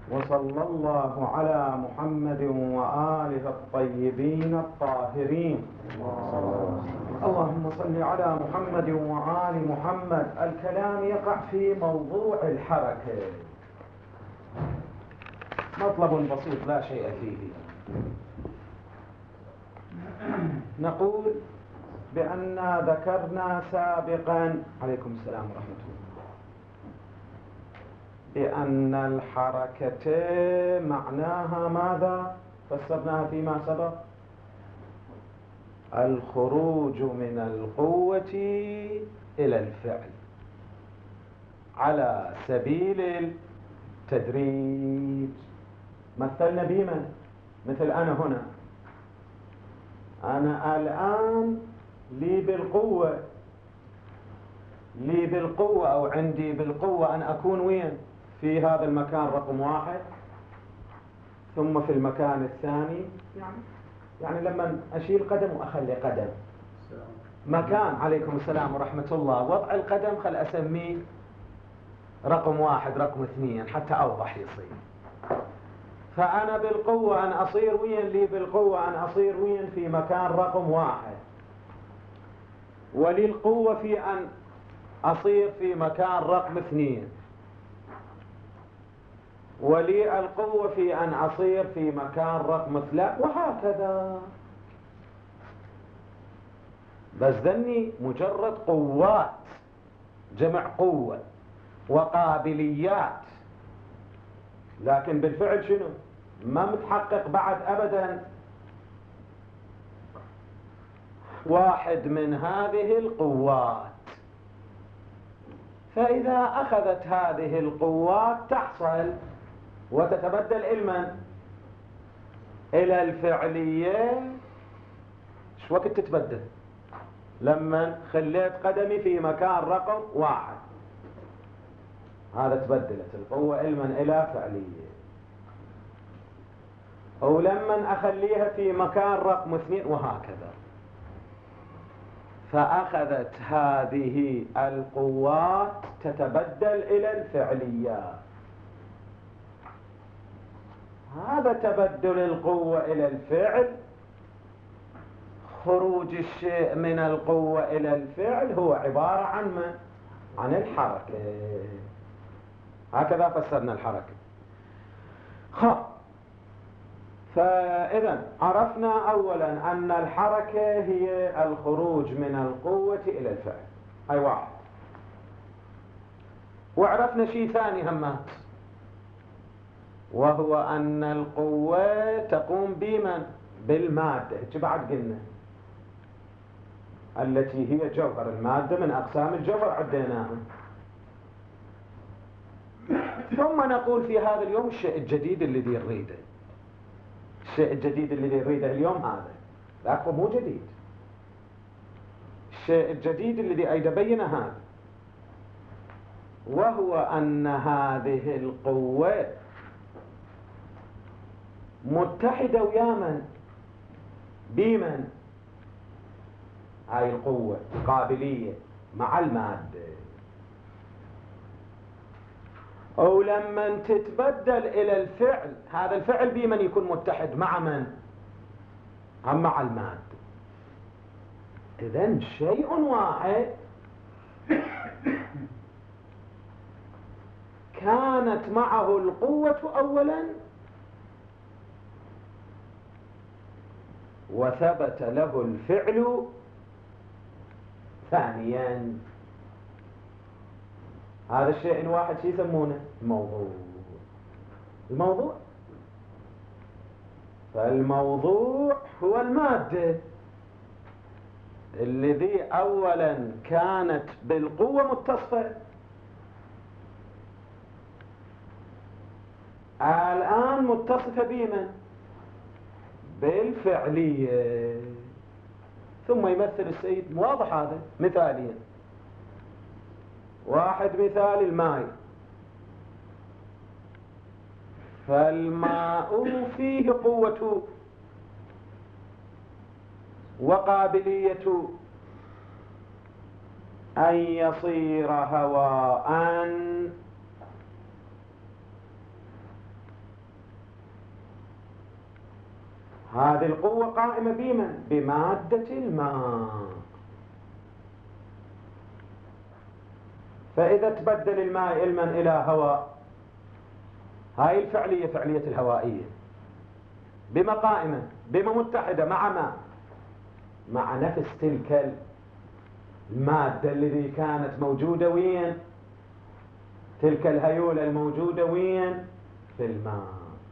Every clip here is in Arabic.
وصلى الله على محمد وآله الطيبين الطاهرين. اللهم صل على محمد وآل محمد. الكلام يقع في موضوع الحركة، مطلب بسيط لا شيء فيه. نقول بأن ذكرنا سابقا، عليكم السلام ورحمة الله، بأن الحركة معناها ماذا؟ فسرناها فيما سبق: الخروج من القوة إلى الفعل على سبيل التدريج. مثلنا بمن؟ مثل أنا هنا، أنا الآن لي بالقوة أو عندي بالقوة أن أكون وين؟ في هذا المكان رقم 1، ثم في المكان الثاني، يعني لما أشيل قدم وأخلي قدم مكان. عليكم السلام ورحمة الله. وضع القدم خل أسميه رقم 1 رقم 2 حتى أوضح يصير. فأنا بالقوة أن أصير وين؟ لي بالقوة أن أصير وين؟ في مكان رقم 1، ولي القوة في أن أصير في مكان رقم 2، ولي القوة في أن أصير في مكان رقم 3، وهكذا. بس ذني مجرد قوات، جمع قوة وقابليات، لكن بالفعل شنو؟ ما متحقق بعد أبدا واحد من هذه القوات. فإذا أخذت هذه القوات تحصل وتتبدل إلى الفعلية. شو وقت تتبدل؟ لما خليت قدمي في مكان رقم 1، هذا تبدلت القوة إلى فعلية. أو لما أخليها في مكان رقم 2، وهكذا. فأخذت هذه القوات تتبدل إلى الفعليات. هذا تبدل القوة إلى الفعل، خروج الشيء من القوة إلى الفعل، هو عبارة عن الحركة. هكذا فسرنا الحركة. فإذا عرفنا أولا أن الحركة هي الخروج من القوة إلى الفعل، أي واحد. وعرفنا شيء ثاني همات، وهو أن القوة تقوم بالمادة. بعد قلنا التي هي جوهر المادة، من أقسام الجوهر عديناها. ثم نقول في هذا اليوم الشيء الجديد الذي نريده. الشيء الجديد الذي نريده اليوم هذا، لكن مو جديد. الشيء الجديد الذي أيضا بينه هذا، وهو أن هذه القوة متحدة ويا من؟ بمن؟ هاي القوة القابلية مع المادة. أو لما تتبدل إلى الفعل، هذا الفعل بمن يكون متحد؟ مع من؟ مع المادة. إذن شيء واحد كانت معه القوة أولا، وثبت له الفعل ثانيا. هذا الشيء الواحد شو يسمونه؟ الموضوع. فالموضوع هو المادة الذي أولا كانت بالقوة متصفة، الآن متصفة بمن؟ بالفعلية. ثم يمثل السيد، واضح هذا مثاليا. واحد مثال الماء، فالماء فيه قوة وقابلية أن يصير هواء هذه القوة قائمة بمن؟ بمادة الماء. فإذا تبدل الماء علما إلى هواء، هاي الفعلية فعلية الهوائية بما قائمة؟ بما متحدة مع ما؟ مع نفس تلك المادة التي كانت موجودة وين؟ تلك الهيولة الموجودة وين؟ في الماء.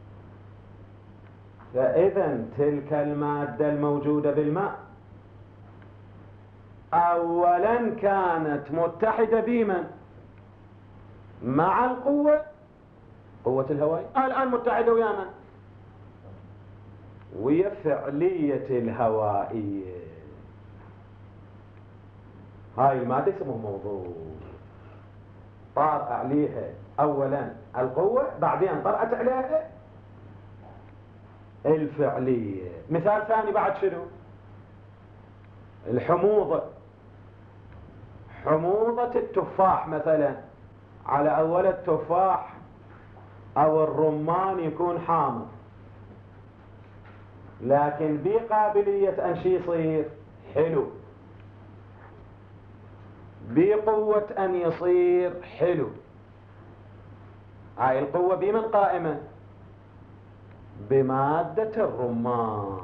فإذا تلك المادة الموجودة بالماء أولا كانت متحدة بمن؟ مع القوة، قوة الهواء. الآن متحدة ويا من؟ ويا فعلية الهوائية. هاي المادة اسمه موضوع، طار عليها أولا القوة، بعدين طرأت عليها الفعلية. مثال ثاني بعد شنو؟ الحموضة. حموضة التفاح مثلا، على أول التفاح أو الرمان يكون حامض، لكن بقابلية أن شي يصير حلو، بقوة أن يصير حلو. هاي القوة بمن قائمة؟ بمادة الرمان.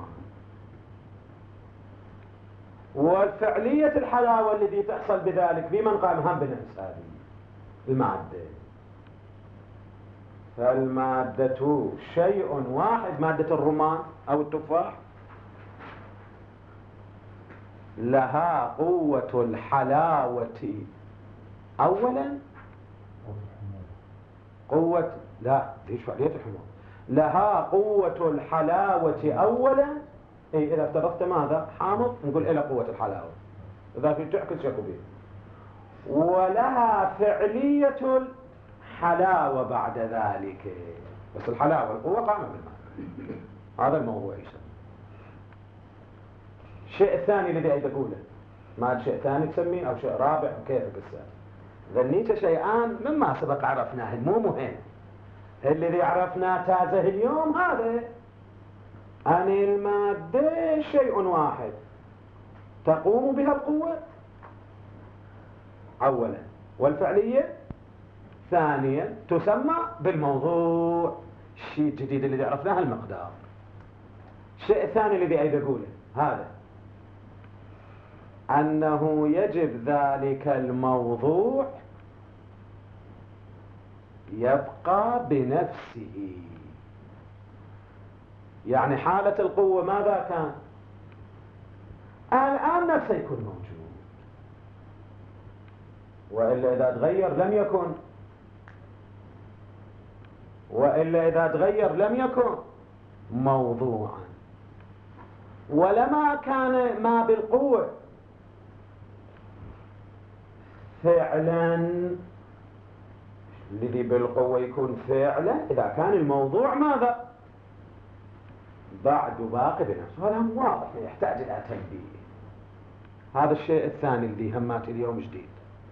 والفعلية الحلاوة التي تحصل بذلك بمن قائمة؟ هم بنفس هذه المادة. فالمادة شيء واحد، مادة الرمان أو التفاح، لها قوة الحلاوة أولا، قوة، لا ليش فعلية الحموضة، لها قوة الحلاوة أولا. إيه إذا افترضت ماذا؟ حامض، نقول إلى قوة الحلاوة، إذا في تعكس شكو به. ولها فعلية الحلاوة بعد ذلك، بس الحلاوة القوة قائمة بالماء. هذا الموضوع يسمى. الشيء الثاني الذي أريد أقوله، ما شيء ثاني تسميه أو شيء رابع أو كيفك السابق. ظنيت شيئان مما سبق عرفناه، مو مهم. الذي عرفناه تازه اليوم هذا أن المادة شيء واحد تقوم بها القوة أولا، والفعلية ثانيا، تسمى بالموضوع. الشيء الجديد الذي عرفناه المقدار. الشيء الثاني الذي أريد أقوله هذا أنه يجب ذلك الموضوع يبقى بنفسه. يعني حالة القوة ماذا كان؟ الآن نفسه يكون موجود، وإلا إذا تغير لم يكن، وإلا إذا تغير لم يكن موضوعا. ولما كان ما بالقوة فعلا، الذي بالقوة يكون فعلا إذا كان الموضوع ماذا؟ بعد باقي بنفسه. هذا واضح يحتاج إلى تنبيه. هذا الشيء الثاني الذي همات اليوم جديد.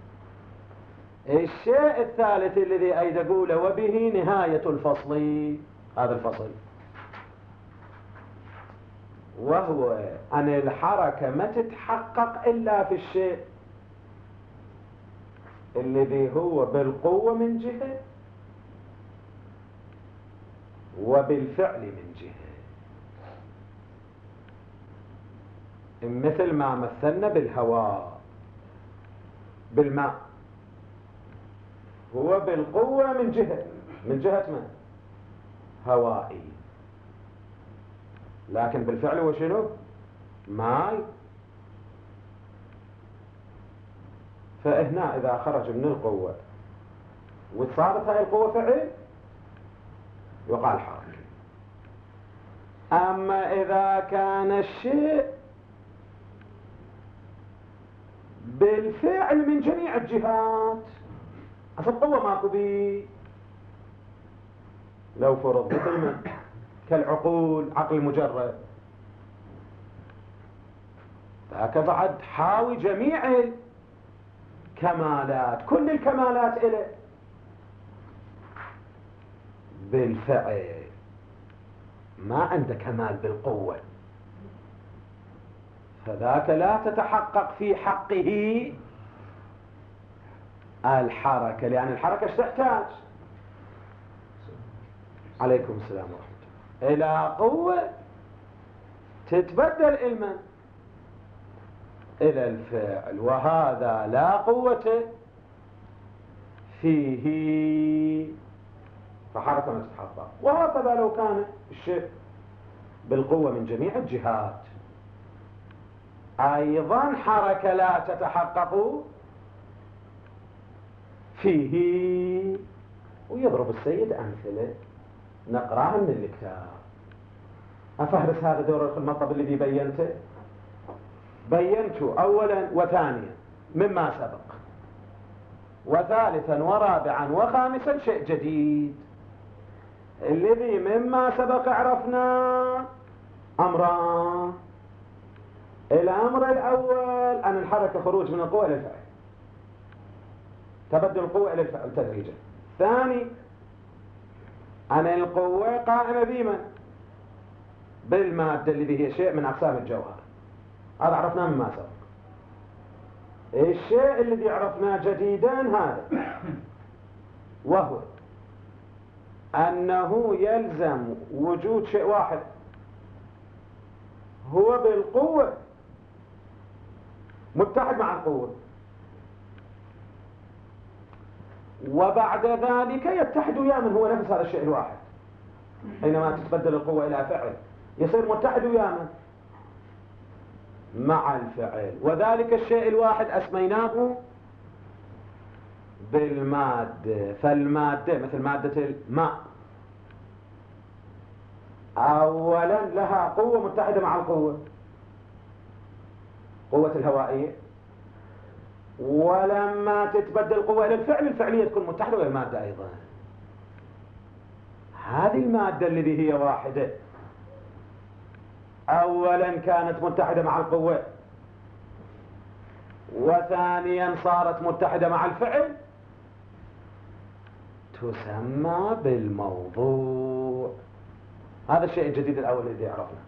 الشيء الثالث الذي أريد أقوله وبه نهاية الفصل، هذا الفصل، وهو أن الحركة ما تتحقق إلا في الشيء الذي هو بالقوة من جهة وبالفعل من جهة. مثل ما مثلنا بالهواء، بالماء، هو بالقوة من جهة، من جهة من؟ هوائي، لكن بالفعل هو شنو؟ ماء. فهنا إذا خرج من القوة وصارت هاي القوة فعل يقال حركة. أما إذا كان الشيء بالفعل من جميع الجهات، أصل القوة ماكو بيه. لو فرض مثل كالعقول، عقل مجرد، ذاك بعد حاوي جميع الكمالات، كل الكمالات إله بالفعل. ما عنده كمال بالقوة، فذاك لا تتحقق في حقه الحركة، لأن الحركة ايش تحتاج؟ عليكم السلام ورحمة الله. إلى قوة تتبدل المن إلى الفعل، وهذا لا قوة فيه، فحركة ما تتحقق. وهكذا لو كان الشيء بالقوة من جميع الجهات أيضا حركة لا تتحقق فيه. ويضرب السيد أمثلة نقراها من الكتاب. أفهرس هذا دور المطلب الذي بينته أولا وثانيا مما سبق، وثالثا ورابعا وخامسا شيء جديد. الذي مما سبق عرفنا أمران. الأمر الأول أن الحركة خروج من القوة إلى الفعل، تبدل القوة إلى الفعل تدريجا. ثاني أن القوة قائمة بمن؟ بالمادة الذي هي شيء من أقسام الجوهر. هذا عرفناه مما سبق. الشيء الذي عرفناه جديدا هذا، وهو أنه يلزم وجود شيء واحد هو بالقوة متحد مع القوة، وبعد ذلك يتحد وياه من هو نفس هذا الشيء الواحد. حينما تتبدل القوة إلى فعل يصير متحد وياه مع الفعل، وذلك الشيء الواحد أسميناه بالمادة. فالمادة مثل مادة الماء أولا لها قوة متحدة مع القوة، قوة الهوائية، ولما تتبدل القوة إلى الفعل الفعلية تكون متحدة ويا المادة أيضا. هذه المادة التي هي واحدة أولا كانت متحدة مع القوة، وثانيا صارت متحدة مع الفعل، تسمى بالموضوع. هذا الشيء الجديد الأول الذي عرفناه.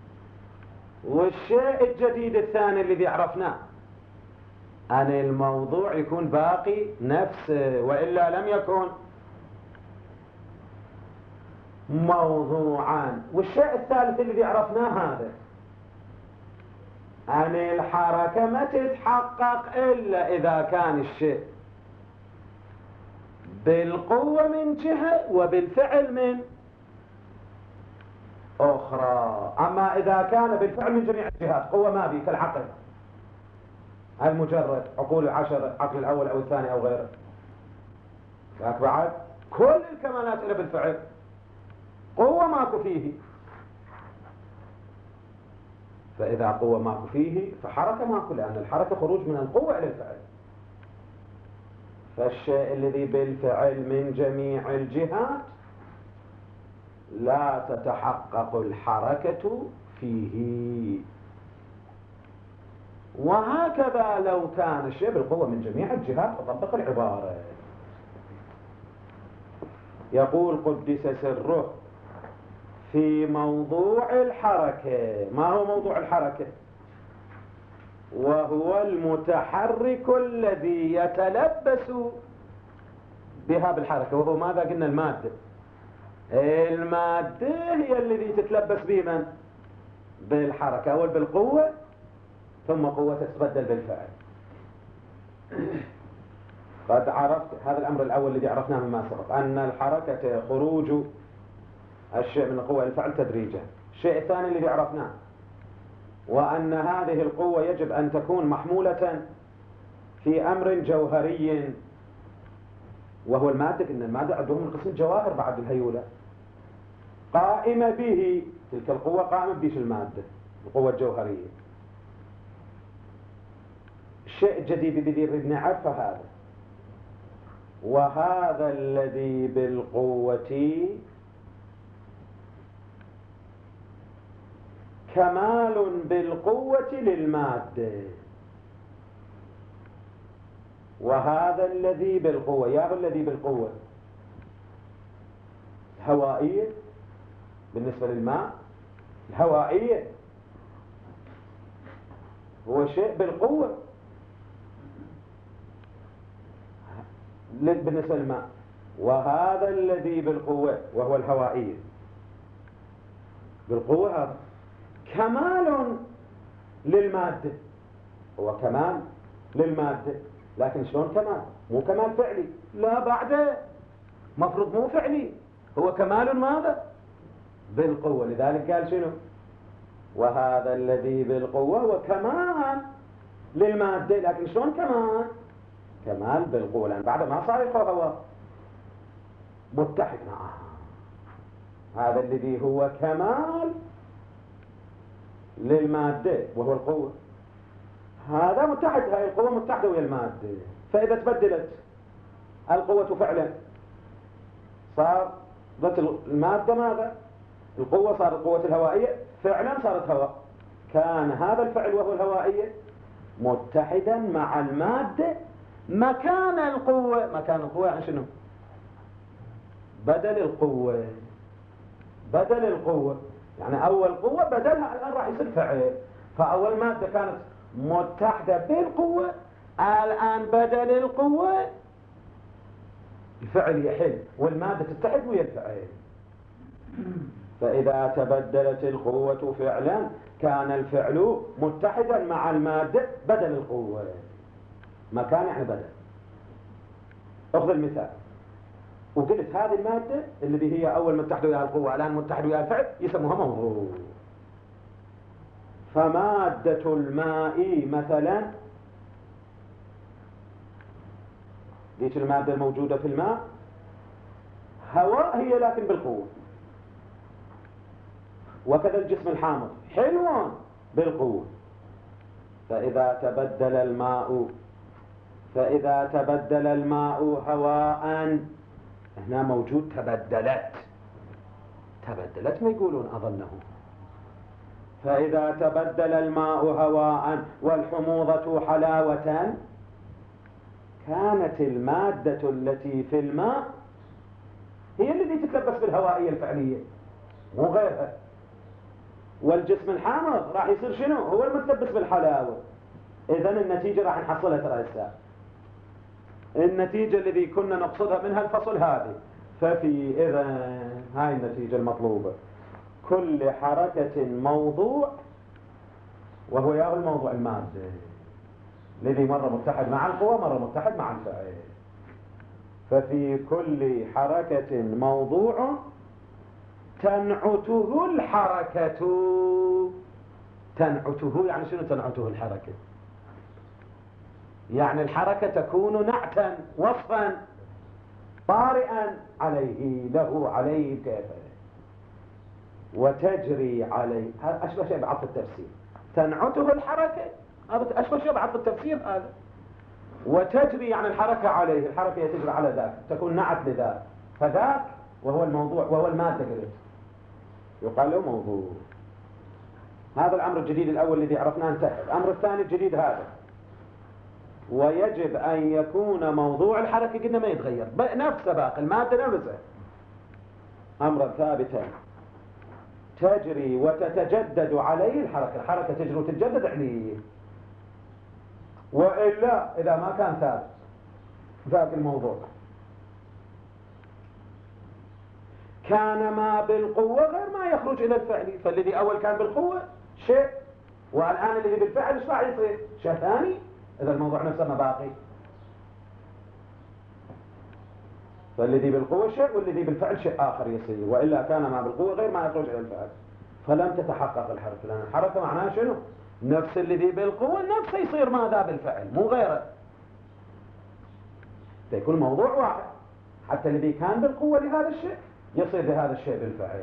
والشيء الجديد الثاني الذي عرفناه أن الموضوع يكون باقي نفسه، وإلا لم يكن موضوعا. والشيء الثالث الذي عرفناه هذا أن الحركة ما تتحقق إلا إذا كان الشيء بالقوة من جهة وبالفعل من أخرى. أما إذا كان بالفعل من جميع الجهات، قوة ما بي كالعقل المجرد، عقول العشر، عقل الأول أو الثاني أو غيره، لكن بعد كل الكمالات إلى بالفعل، قوة ماكو فيه. فإذا قوة ماكو فيه فحركة ماكو، لأن الحركة خروج من القوة إلى الفعل. فالشيء الذي بالفعل من جميع الجهات لا تتحقق الحركة فيه. وهكذا لو كان الشيء بالقوة من جميع الجهات أطبق العبارة. يقول قدس سره في موضوع الحركة. ما هو موضوع الحركة؟ وهو المتحرك الذي يتلبس بها بالحركة، وهو ماذا قلنا؟ المادة. المادة هي الذي تتلبس به من؟ بالحركة، أول بالقوة ثم قوة تتبدل بالفعل. قد عرفت هذا الأمر الأول الذي عرفناه مما سبق، أن الحركة خروج الشيء من القوة إلى الفعل تدريجا. الشيء الثاني الذي عرفناه وأن هذه القوة يجب أن تكون محمولة في أمر جوهري، وهو المادة. إن المادة عندهم من قسم الجواهر بعد الهيولة، قائمة به، تلك القوة قائمة به المادة، القوة الجوهرية. الشيء الجديد الذي نريد نعرفه هذا، وهذا الذي بالقوة كمال بالقوة للمادة، وهذا الذي بالقوة، يا الذي بالقوة هوائية بالنسبة للماء الهوائية هو شيء بالقوة بالنسبة للماء، وهذا الذي بالقوة وهو الهوائية بالقوة هذا كمال للمادة، هو كمال للمادة، لكن شلون كمال؟ مو كمال فعلي، لا بعده مفروض مو فعلي، هو كمال ماذا؟ بالقوة. لذلك قال شنو؟ وهذا الذي بالقوة هو كمال للمادة، لكن شلون كمال؟ كمال بالقوة، لأن بعده ما صار هو متحد معها. هذا الذي هو كمال للمادة وهو القوة، هذا متحد، هاي القوة متحدة ويا المادة. فإذا تبدلت القوة فعلا صارت المادة ماذا؟ القوة صارت القوة الهوائية، فعلا صارت هواء، كان هذا الفعل وهو الهوائية متحدا مع المادة مكان القوة. مكان القوة يعني شنو؟ بدل القوة، بدل القوة، يعني أول قوة بدلها الآن راح يصير فعل، فأول مادة كانت متحدة بالقوة، الآن بدل القوة الفعل يحل والمادة تتحد ويا الفعل. فإذا تبدلت القوة فعلا كان الفعل متحدا مع المادة بدل القوة. مكان يعني بدل. أخذ المثال وقلت هذه المادة اللي هي أول متحدة ويا القوة الآن متحدة ويا الفعل يسموها موضوع. فمادة الماء مثلا، ليش المادة الموجودة في الماء هواء هي لكن بالقوة، وكذا الجسم الحامض حلو بالقوة. فإذا تبدل الماء هواء، هنا موجود تبدلت ما يقولون أظنه. فإذا تبدل الماء هواء والحموضة حلاوة، كانت المادة التي في الماء هي التي تتلبس بالهوائية الفعلية مو غيرها، والجسم الحامض راح يصير شنو؟ هو المتلبس بالحلاوة. إذن النتيجة راح نحصلها ترى هسه، النتيجة الذي كنا نقصدها منها الفصل هذه. ففي إذن هاي النتيجة المطلوبة، كل حركة موضوع، وهو يا الموضوع المادة الذي مرة متحد مع القوة مرة متحد مع الفعل. ففي كل حركة موضوع تنعته الحركة. تنعته يعني شنو تنعته الحركة؟ يعني الحركة تكون نعتا وصفا طارئا عليه له عليه كيفه وتجري عليه. هذا أشبه شيء بعطف التفسير، تنعته الحركة هذا أشبه شيء بعطف التفسير هذا. وتجري يعني الحركة عليه، الحركة تجري على ذاك، تكون نعت لذاك، فذاك وهو الموضوع وهو المادة قلت يقال له موضوع. هذا الأمر الجديد الأول الذي عرفناه انتهى. الأمر الثاني الجديد هذا، ويجب أن يكون موضوع الحركة قلنا ما يتغير نفسه باقي المادة نفسها أمرا ثابتا تجري وتتجدد عليه الحركة، الحركة تجري وتتجدد عليه، وإلا إذا ما كان ثابت ذاك الموضوع كان ما بالقوة غير ما يخرج إلى الفعل. فالذي أول كان بالقوة شيء، والآن الذي بالفعل ايش راح يصير؟ شيء ثاني. إذا الموضوع نفسه ما باقي، فالذي بالقوة شيء والذي بالفعل شيء آخر يصير، وإلا كان ما بالقوة غير ما يخرج إلى الفعل. فلم تتحقق الحركة، لأن الحركة معناها شنو؟ نفس الذي بالقوة نفسه يصير ماذا بالفعل مو غيره، فيكون موضوع واحد. حتى الذي كان بالقوة لهذا الشيء يصير لهذا الشيء بالفعل.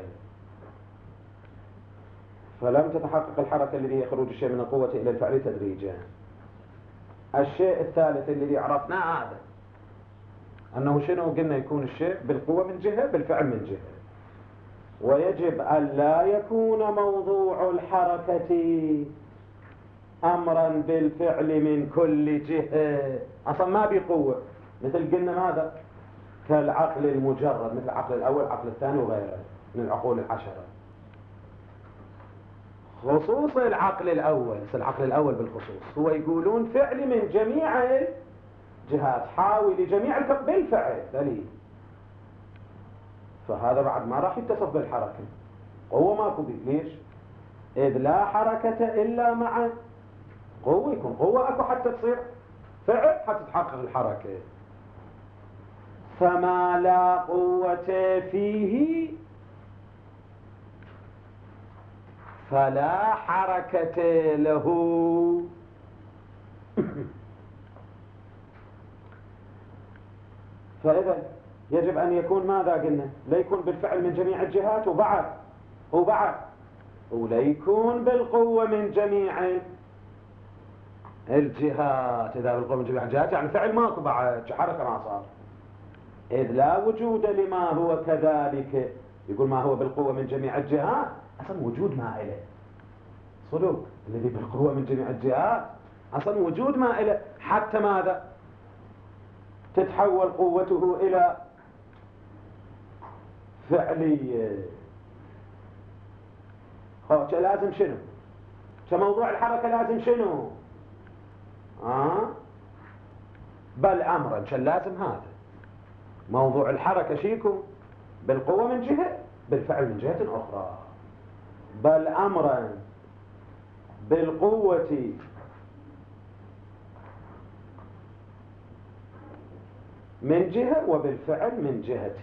فلم تتحقق الحركة الذي يخرج الشيء من القوة إلى الفعل تدريجا. الشيء الثالث الذي عرفناه هذا أنه شنو قلنا؟ يكون الشيء بالقوة من جهة بالفعل من جهة، ويجب أن لا يكون موضوع الحركة أمرا بالفعل من كل جهة. أصلا ما بقوة، مثل قلنا ماذا؟ كالعقل المجرد، مثل العقل الأول العقل الثاني وغيره من العقول العشرة. خصوص العقل الأول، العقل الأول بالخصوص هو يقولون فعل من جميع الجهات، حاوي لجميع بالفعل دليل. فهذا بعد ما راح يتصف بالحركة، قوة ماكو بيه. ليش؟ إذ لا حركة إلا مع قوة، يكون قوة أكو حتى تصير فعل، حتى تحقق الحركة. فما لا قوة فيه فلا حركة له. فإذا يجب أن يكون ماذا قلنا؟ لا يكون بالفعل من جميع الجهات وبعد ولا يكون بالقوة من جميع الجهات. إذا بالقوة من جميع الجهات يعني فعل ماكو بعد، حركة ما صار. إذ لا وجود لما هو كذلك. يقول ما هو بالقوة من جميع الجهات أصلا وجود ما إله صدق، الذي بالقوة من جميع الجهات أصلا وجود ما إله، حتى ماذا تتحول قوته إلى فعلية. لازم شنو؟ كموضوع الحركة لازم شنو؟ بل أمرا لازم هذا موضوع الحركة شيكو بالقوة من جهة، بالفعل من جهة أخرى. بل أمرا بالقوة من جهة وبالفعل من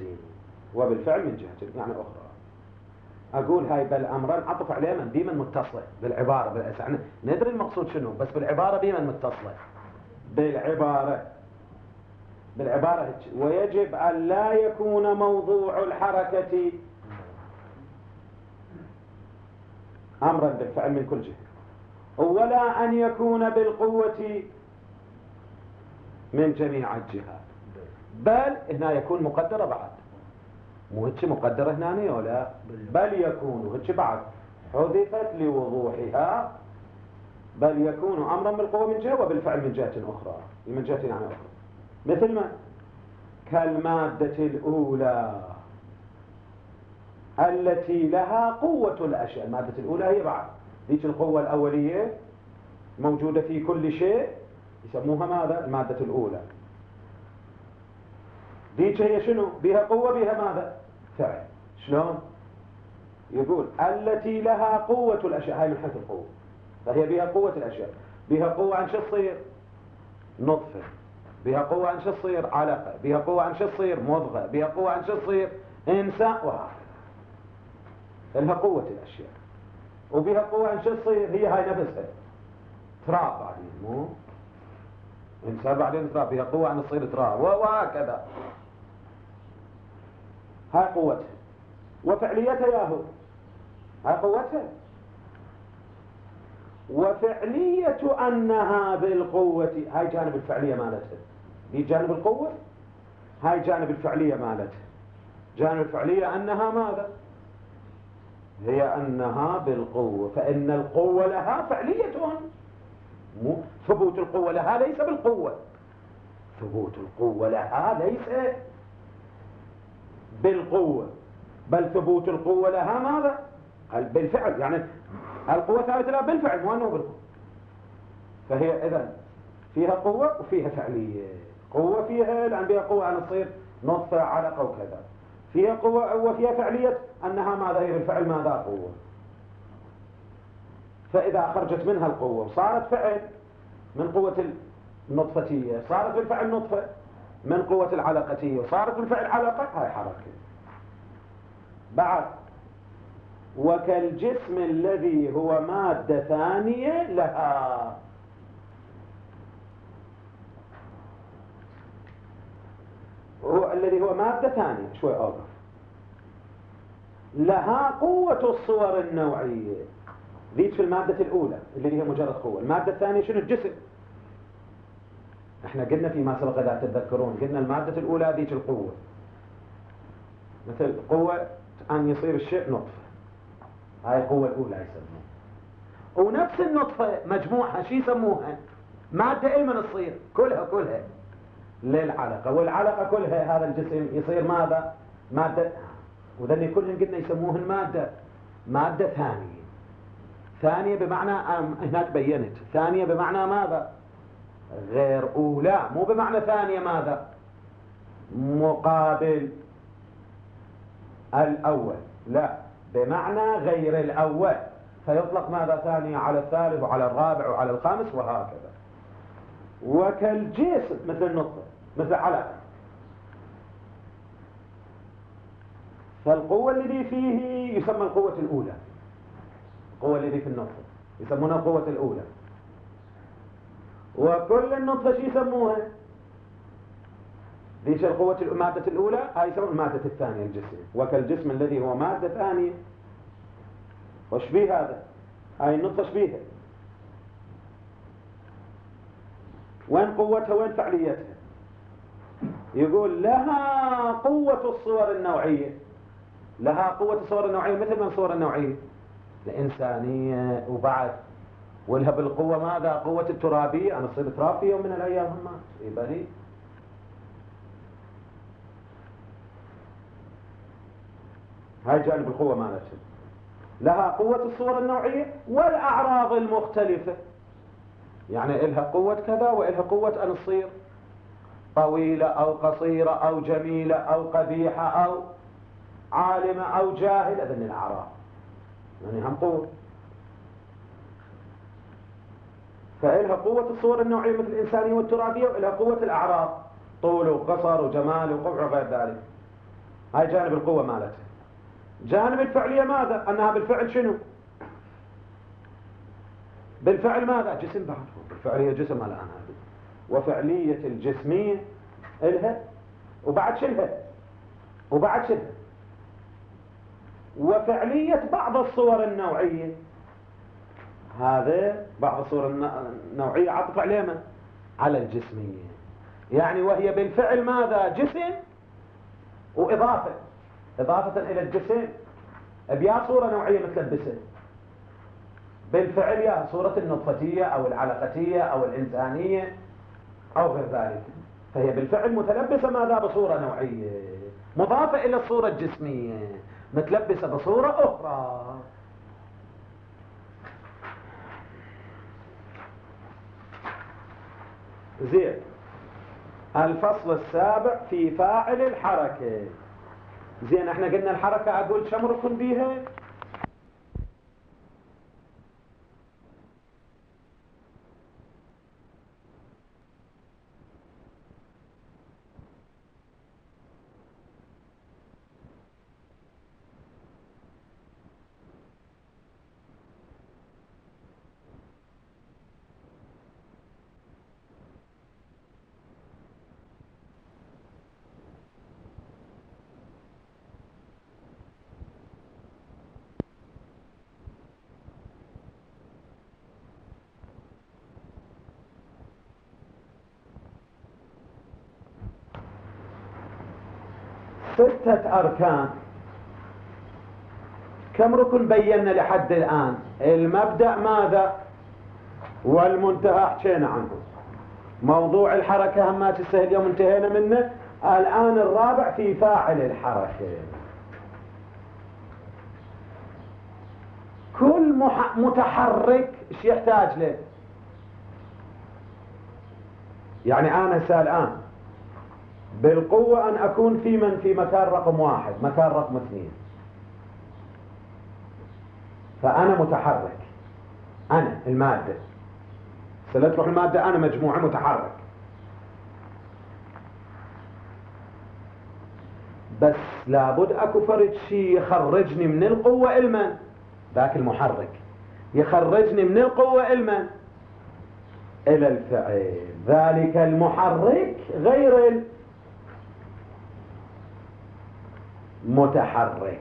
جهة يعني أخرى. أقول هاي بل أمرا عطف عليه من ديما متصلة بالعبارة، يعني ندري المقصود شنو، بس بالعبارة ديما متصلة بالعبارة. ويجب أن لا يكون موضوع الحركة أمرا بالفعل من كل جهة، ولا أن يكون بالقوة من جميع الجهات، بل هنا يكون مقدرة بعد، مو هيك مقدرة هنا ولا بل يكون هيك بعد حذفت لوضوحها. بل يكون أمرا بالقوة من جهة وبالفعل من جهة أخرى، من جهة يعني أخرى. مثل ما كالمادة الأولى التي لها قوة الأشياء. المادة الأولى هي بعد ذيك القوة الأولية موجودة في كل شيء، يسموها ماذا؟ المادة الأولى. ذيك هي شنو؟ بها قوة، بها ماذا؟ فعل. شلون؟ يقول التي لها قوة الأشياء، هاي من حيث القوة، فهي بها قوة الأشياء. بها قوة عن شو تصير؟ نطفة. بها قوة عن شو تصير؟ علقة. بها قوة عن شو تصير؟ مضغة. بها قوة عن شو تصير؟ إنسان، وهكذا. لها قوة الأشياء. وبها قوة عن شو تصير؟ هي هاي نفسها تراب بعدين، مو إنسان بعدين تراب، بها قوة عن تصير تراب، وهكذا. هاي قوتها وفعليتها ياهو، هاي قوتها. وفعلية أنها بالقوة، هاي جانب الفعلية مالتها، دي جانب القوة، هاي جانب الفعلية مالتها. جانب الفعلية أنها ماذا؟ هي أنها بالقوة، فإن القوة لها فعلية. ثبوت القوة لها ليس بالقوة، ثبوت القوة لها ليس بالقوة، بل ثبوت القوة لها ماذا؟ بالفعل. يعني القوة ثابتة لها بالفعل، مو أنه بالقوة. فهي إذن فيها قوة وفيها فعلية. قوة فيها لأن بها قوة أن تصير نطفة علقة وكذا، فيها قوة وفيها فعلية أنها ماذا؟ هي بالفعل ماذا؟ قوة. فإذا خرجت منها القوة صارت فعل من قوة النطفتية، صارت بالفعل نطفة من قوة العلقتية، وصارت بالفعل علقة، هاي حركة. بعد وكالجسم الذي هو مادة ثانية لها، هو الذي هو مادة ثانية، شوي أوقف، لها قوة الصور النوعية. ذيك في المادة الأولى اللي هي مجرد قوة. المادة الثانية شنو؟ الجسم. احنا قلنا فيما سبق إذا تتذكرون، قلنا المادة الأولى ذيك القوة، مثل قوة أن يصير الشيء نطفة، هاي القوة الأولى يسموها. ونفس النطفة مجموعها شي يسموها؟ مادة من تصير كلها للعلقة، والعلقة كلها هذا الجسم يصير ماذا؟ مادة. وذني كلهم قلنا يسموهن مادة ثانية. ثانية بمعنى هناك بينت ثانية بمعنى ماذا؟ غير أولى، مو بمعنى ثانية ماذا؟ مقابل الأول، لا، بمعنى غير الأول، فيطلق ماذا؟ ثانية على الثالث وعلى الرابع وعلى الخامس وهكذا. وكالجسم مثل النطفة مثل على، فالقوة الذي فيه يسمى القوة الأولى، القوة الذي في النطفة يسمونها القوة الأولى. وكل النطفة شو يسموها؟ ليش القوة المادة الأولى هاي يسمون المادة الثانية الجسم. وكالجسم الذي هو مادة ثانية، وش بيه هذا؟ هاي النطفة شبيها؟ وين قوتها وين فعليتها؟ يقول لها قوة الصور النوعية، لها قوة الصور النوعية مثل من الصور النوعية الإنسانية وبعد، ولها بالقوة ماذا؟ قوة الترابية، أنا أصير تراب في يوم من الأيام هم يبالي. هاي جانب القوة مالتها، لها قوة الصور النوعية والأعراض المختلفة، يعني إلها قوة كذا وإلها قوة أن تصير طويلة أو قصيرة أو جميلة أو قبيحة أو عالمة أو جاهلة، هذين الأعراض يعني هم قوة. فإلها قوة الصور النوعية مثل الإنسانية والترابية، وإلها قوة الأعراض طول وقصر وجمال وقبح وغير ذلك. هاي جانب القوة مالتها. جانب الفعلية ماذا؟ أنها بالفعل شنو؟ بالفعل ماذا؟ جسم بعد، بالفعلية جسم الآن هذه. وفعلية الجسمية إلها وبعد شلها وبعد شلها. وفعلية بعض الصور النوعية، هذا بعض الصور النوعية عطف عليها من؟ على الجسمية، يعني وهي بالفعل ماذا؟ جسم وإضافة إلى الجسم بيا صورة نوعية متلبسة بالفعل، يا صورة النطفتية أو العلقتية أو الإنسانية أو غير ذلك، فهي بالفعل متلبسة ماذا؟ بصورة نوعية مضافة إلى الصورة الجسمية متلبسة بصورة أخرى. زين، الفصل السابع في فاعل الحركة. زين، احنا قلنا الحركة أقول كم ركن بيها؟ ستة أركان. كم ركن بينا لحد الآن؟ المبدأ ماذا؟ والمنتهى حكينا عنه. موضوع الحركة هم ما تستاهل اليوم انتهينا منه. الآن الرابع في فاعل الحركة. كل متحرك ايش يحتاج له؟ يعني أنا الآن بالقوة أن أكون في مكان رقم 1 مكان رقم 2، فأنا متحرك، أنا المادة سنتروح المادة، أنا مجموعة متحرك، بس لابد أكو فرد شيء يخرجني من القوة المن ذاك المحرك، يخرجني من القوة المن إلى الفعل. ذلك المحرك غير المتحرك،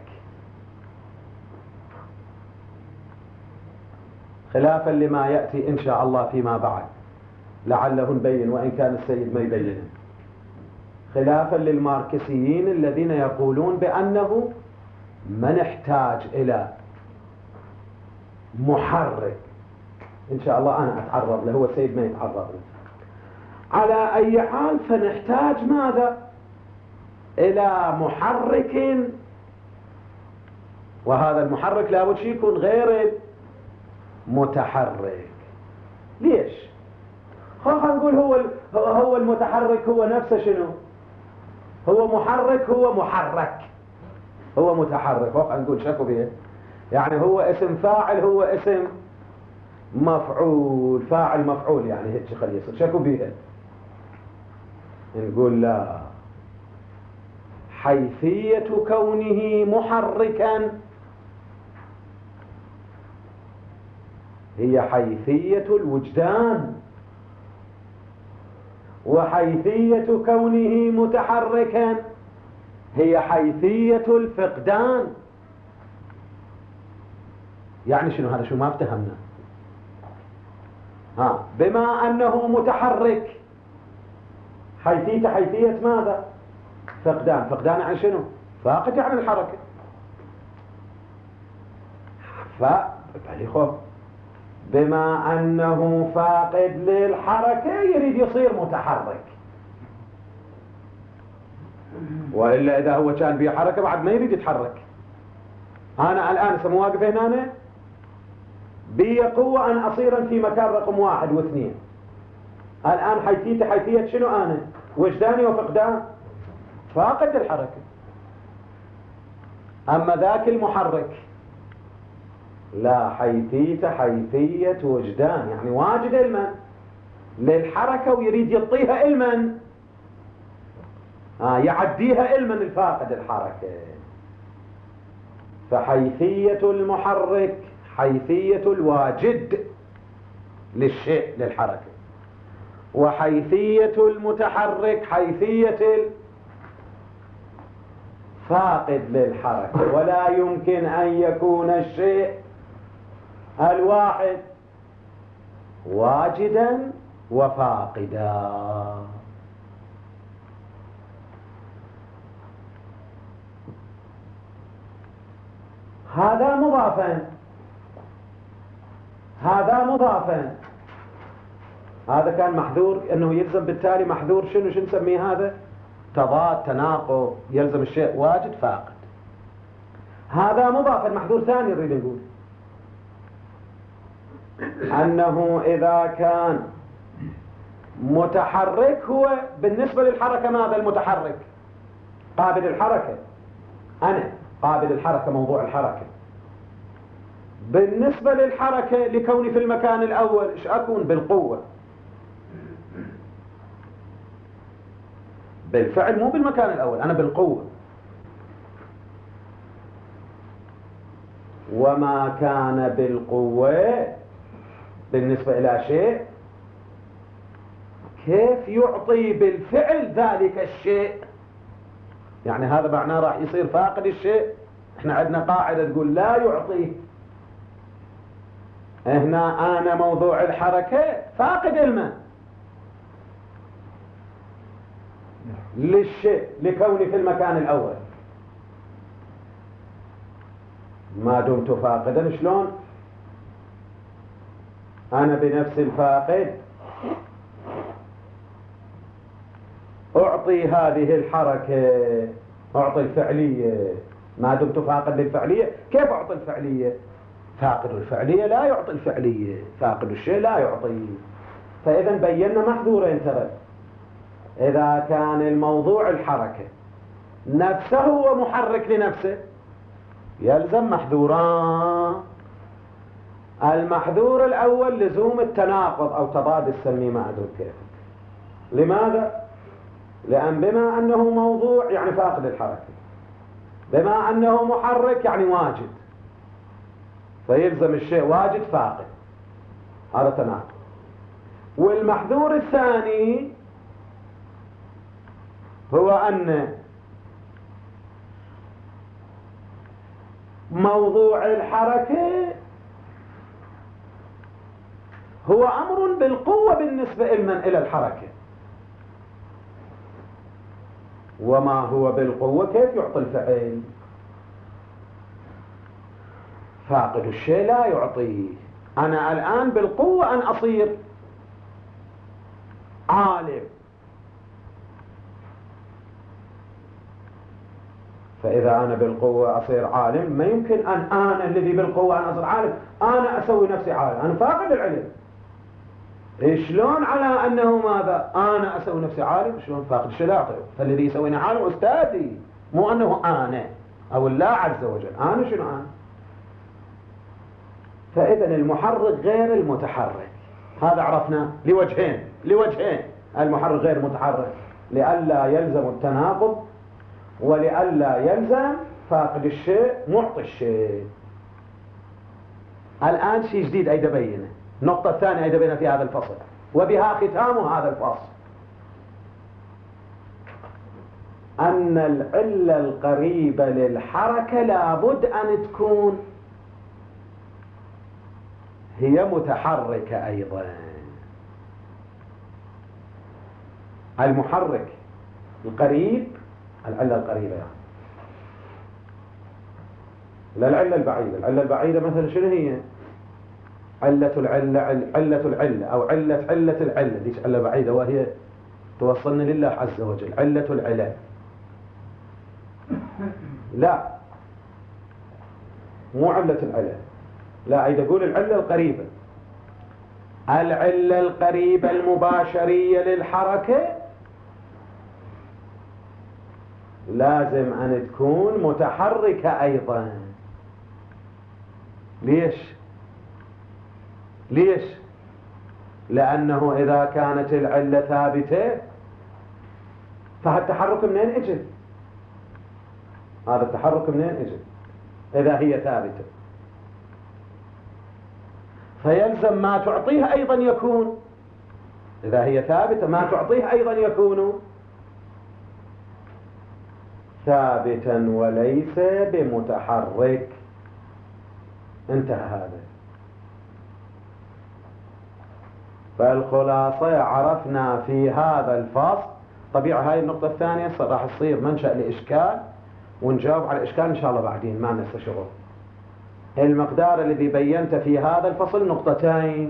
خلافا لما يأتي إن شاء الله فيما بعد، لعله نبين وإن كان السيد ما يبينه، خلافا للماركسيين الذين يقولون بأنه ما نحتاج إلى محرك. إن شاء الله أنا أتعرض له، هو السيد ما يتعرض له. على أي حال فنحتاج ماذا؟ إلى محرك، وهذا المحرك لابد يكون غير متحرك. ليش؟ خلينا نقول هو المتحرك هو نفسه شنو؟ هو محرك، هو محرك، هو متحرك. خلينا نقول شكو بيه، يعني هو اسم فاعل، هو اسم مفعول، فاعل مفعول، يعني هيك خليه يصير شكو بيه. نقول لا، حيثية كونه محركا هي حيثية الوجدان، وحيثية كونه متحركا هي حيثية الفقدان. يعني شنو هذا؟ شو ما افتهمنا؟ بما أنه متحرك حيثية ماذا؟ فقدان. فقدان عن شنو؟ فاقد عن الحركة. فبالي بما أنه فاقد للحركة يريد يصير متحرك، وإلا إذا هو كان به حركة بعد ما يريد يتحرك. أنا الآن سمواقف هنا بي قوة أن أصير في مكان رقم 1 و2. الآن حيثية شنو؟ أنا وجداني وفقدان، فاقد الحركة. أما ذاك المحرك لا، حيثية وجدان، يعني واجد علما للحركة ويريد يعطيها علما، يعديها علما الفاقد الحركة. فحيثية المحرك حيثية الواجد للشيء للحركة، وحيثية المتحرك حيثية الفاقد للحركة. ولا يمكن أن يكون الشيء الواحد واجدا وفاقدا. هذا مضافا، هذا مضافا، هذا كان محذور، انه يلزم بالتالي محذور شنو نسميه هذا؟ تضاد، تناقض، يلزم الشيء واجد فاقد. هذا مضافا. محذور ثاني نريد نقول انه اذا كان متحرك هو بالنسبة للحركة ماذا؟ المتحرك قابل الحركة، انا قابل الحركة، موضوع الحركة. بالنسبة للحركة لكوني في المكان الأول إيش أكون؟ بالقوة، بالفعل، مو بالمكان الأول، أنا بالقوة. وما كان بالقوة بالنسبة إلى شيء كيف يعطي بالفعل ذلك الشيء؟ يعني هذا معناه راح يصير فاقد الشيء. احنا عندنا قاعدة تقول لا يعطيه. هنا أنا موضوع الحركة فاقد الماء للشيء لكوني في المكان الأول. ما دمت فاقدا شلون أنا بنفس الفاقد أعطي هذه الحركة، أعطي الفعلية؟ ما دمت فاقد للفعلية كيف أعطي الفعلية؟ فاقد الفعلية لا يعطي الفعلية، فاقد الشيء لا يعطيه. فإذا بينا محذورين ترى. إذا كان الموضوع الحركة نفسه هو محرك لنفسه يلزم محذوران. المحذور الأول لزوم التناقض أو تضاد، السمي ما أدري كيف. لماذا؟ لأن بما أنه موضوع يعني فاقد الحركة، بما أنه محرك يعني واجد، فيلزم الشيء واجد فاقد، هذا تناقض. والمحذور الثاني هو أن موضوع الحركة هو أمر بالقوة بالنسبة إلى الحركة، وما هو بالقوة كيف يعطي الفعل؟ فاقد الشيء لا يعطيه. أنا الآن بالقوة أن أصير عالم، فإذا أنا بالقوة أصير عالم، ما يمكن أن أنا الذي بالقوة أن أصير عالم، أنا أسوي نفسي عالم، أنا فاقد العلم. شلون على أنه ماذا؟ أنا أسوي نفسي عالم، شلون فاقد الشلاقة؟ فالذي يسويني عالم أستاذي، مو أنه أنا أو الله عز وجل. أنا شنو أنا؟ فإذا المحرك غير المتحرك، هذا عرفنا لوجهين. المحرك غير متحرك لئلا يلزم التناقض، ولئلا يلزم فاقد الشيء معطي الشيء. الآن شيء جديد أيضا بينه، النقطة الثانية أيضا بينها في هذا الفصل، وبها ختام هذا الفصل، أن العلة القريبة للحركة لابد أن تكون هي متحركة أيضا. المحرك القريب، العلة القريبة يعني، لا العلة البعيدة. العلة البعيدة مثلا شنو هي؟ علة العلة أو علة العلة، ديش علة بعيدة وهي توصلنا لله عز وجل. علة العلة لا، مو علة العلة، لا، أيضا أقول العلة القريبة. العلة القريبة المباشرية للحركة لازم أن تكون متحركة أيضا. ليش؟ لأنه إذا كانت العلة ثابتة فهالتحرك منين اجى؟ هذا التحرك منين اجى؟ إذا هي ثابتة فيلزم ما تعطيه أيضا يكون، إذا هي ثابتة ما تعطيه أيضا يكون ثابتا وليس بمتحرك. انتهى هذا. فالخلاصة عرفنا في هذا الفصل، طبيعة هاي النقطة الثانية راح تصير منشأ لإشكال، ونجاوب على الإشكال إن شاء الله بعدين، ما ننسى شغل. المقدار الذي بينت في هذا الفصل نقطتين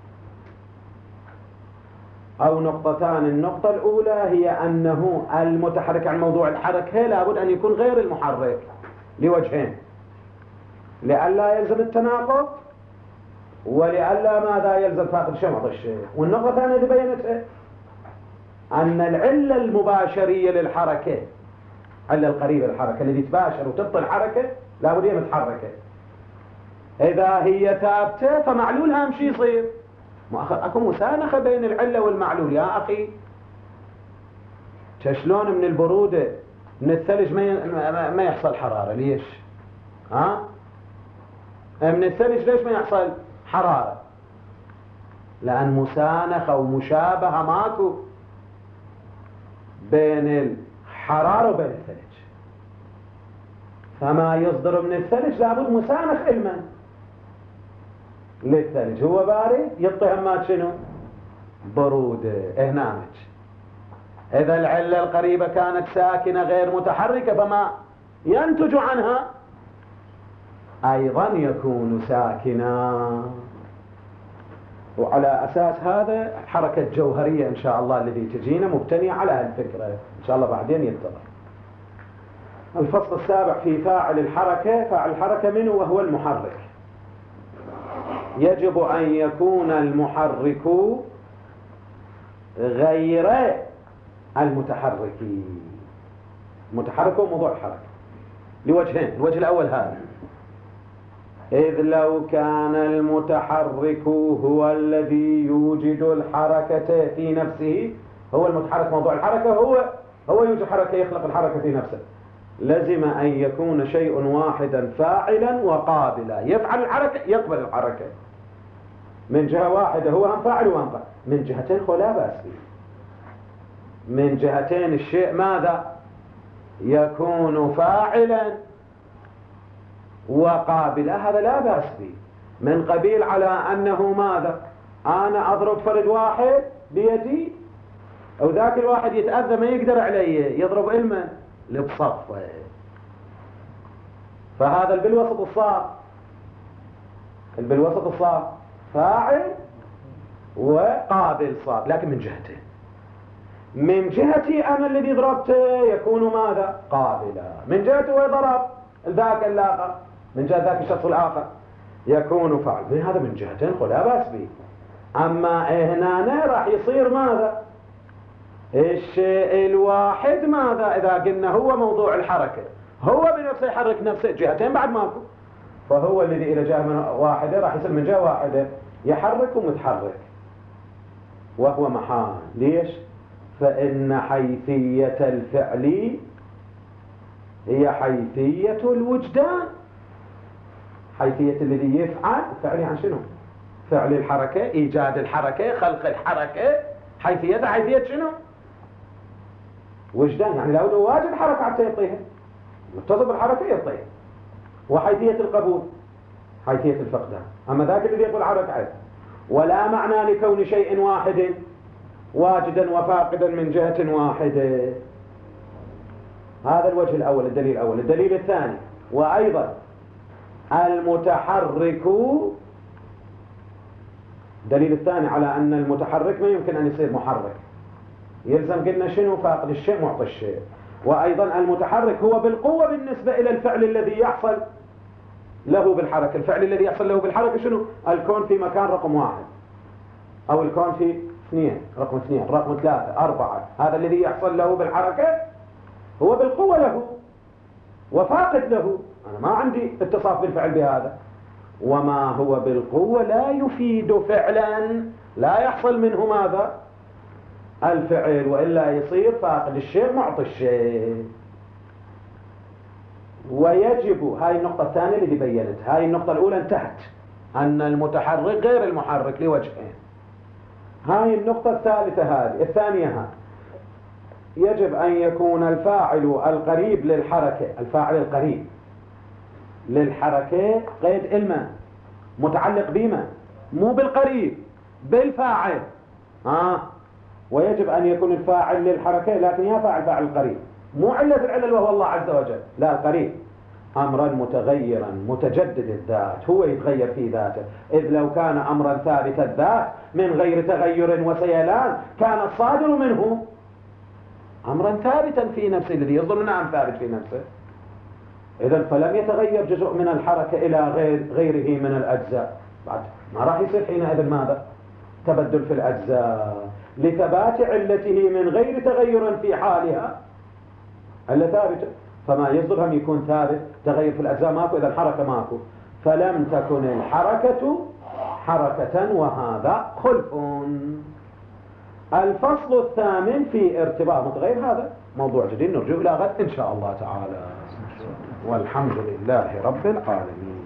أو نقطتان. النقطة الأولى هي أنه المتحرك عن موضوع الحركة لابد أن يكون غير المحرك لوجهين، لئلا يلزم التناقض، ولئلا ماذا يلزم فاقد شمط الشيء. والنقطة الثانية اللي بينتها أن العلة المباشرية للحركة، العلة القريبة للحركة التي تباشر وتبطل الحركة لابد هي متحركة. إذا هي ثابتة فمعلولها مش يصير. أكو مسانخة بين العلة والمعلول يا أخي. شلون من البرودة من الثلج ما يحصل حرارة؟ ليش؟ من الثلج ليش ما يحصل حرارة؟ لأن مسانخة ومشابهة ماكو بين الحرارة وبين الثلج، فما يصدر من الثلج لابد مسانخ علما للثلج. هو بارد يعطي همات شنو؟ برودة. هنامج. إذا العلة القريبة كانت ساكنة غير متحركة فما ينتج عنها أيضا يكون ساكنا. وعلى أساس هذا حركة جوهرية إن شاء الله الذي تجينا مبتنية على هالفكرة إن شاء الله بعدين يتضح. الفصل السابع في فاعل الحركة. فاعل الحركة منه وهو المحرك. يجب أن يكون المحرك غير المتحرك. المتحرك هو موضوع الحركة لوجهين. الوجه الأول هذا، إذ لو كان المتحرك هو الذي يوجد الحركة في نفسه، هو المتحرك موضوع الحركة، هو يوجد حركة، يخلق الحركة في نفسه، لزم أن يكون شيء واحدا فاعلا وقابلا، يفعل الحركة يقبل الحركة من جهة واحدة، هو هم فاعل وهم قابل. من جهتين لا بأس به. من جهتين الشيء ماذا؟ يكون فاعلا وقابلا، هذا لا بأس به. من قبيل على أنه ماذا؟ أنا أضرب فرد واحد بيدي أو ذاك الواحد يتأذى ما يقدر عليه، يضرب علما لبصفه، فهذا بالوسط الصار، بالوسط الصار فاعل وقابل صار، لكن من جهتين. من جهتي أنا الذي ضربته يكون ماذا؟ قابلا. من جهته وضرب ذاك الآخر، من جهة ذاك الشخص الآخر يكون فعل. هذا من جهتين لا بأس به. أما هنا راح يصير ماذا؟ الشيء الواحد ماذا؟ إذا قلنا هو موضوع الحركة، هو بنفسه يحرك نفسه، جهتين بعد ماكو، فهو الذي إلى جهة من واحدة راح يصير من جهة واحدة يحرك ومتحرك، وهو محال. ليش؟ فإن حيثية الفعل هي حيثية الوجدان. حيثية الذي يفعل، الفعل عن شنو؟ فعل الحركة، إيجاد الحركة، خلق الحركة، حيثية حيثية شنو؟ وجدان. يعني لابد واجد حركة حتى يعطيها، متصل بالحركة يعطيها. وحيثية القبول حيثية الفقدان. أما ذاك الذي يقول حركة، ولا معنى لكون شيء واحد واجدا وفاقدا من جهة واحدة. هذا الوجه الأول، الدليل الأول. الدليل الثاني، وأيضا المتحرك، الدليل الثاني على أن المتحرك ما يمكن أن يصير محرك، يلزم قلنا شنو؟ فاقد الشيء معطي الشيء. وأيضا المتحرك هو بالقوة بالنسبة إلى الفعل الذي يحصل له بالحركة. الفعل الذي يحصل له بالحركة شنو؟ الكون في مكان رقم 1، أو الكون في 2، رقم 2، رقم 3، 4. هذا الذي يحصل له بالحركة هو بالقوة له وفاقد له. أنا ما عندي اتصاف بالفعل بهذا. وما هو بالقوة لا يفيد فعلا، لا يحصل منه ماذا؟ الفعل، وإلا يصير فاقد الشيء معطي الشيء. ويجب، هاي النقطة الثانية اللي بينتها. هاي النقطة الأولى انتهت، أن المتحرك غير المحرك لوجهين. هاي النقطة الثالثة، هذه الثانية. هذه يجب أن يكون الفاعل القريب للحركة، الفاعل القريب للحركة قيد إلما، متعلق بما، مو بالقريب، بالفاعل. ويجب أن يكون الفاعل للحركة، لكن يا فاعل القريب، مو علة العلل وهو الله عز وجل، لا، القريب. أمرا متغيرا متجدد الذات، هو يتغير في ذاته. إذ لو كان أمرا ثابت الذات من غير تغير وسيلان كان الصادر منه أمرا ثابتا في نفسه، الذي يصدر منه أمر ثابت في نفسه. إذن فلم يتغير جزء من الحركة إلى غيره من الأجزاء، بعد ما راح يصير حينئذ ماذا؟ تبدل في الأجزاء، لثبات علته من غير تغير في حالها، علة ثابتة. فما يصدر هم يكون ثابت، تغير في الأجزاء ماكو، إذا الحركة ماكو، فلم تكن الحركة حركة، وهذا خلف. الفصل الثامن في ارتباط متغير، هذا موضوع جديد نرجو إلى غد إن شاء الله تعالى، والحمد لله رب العالمين.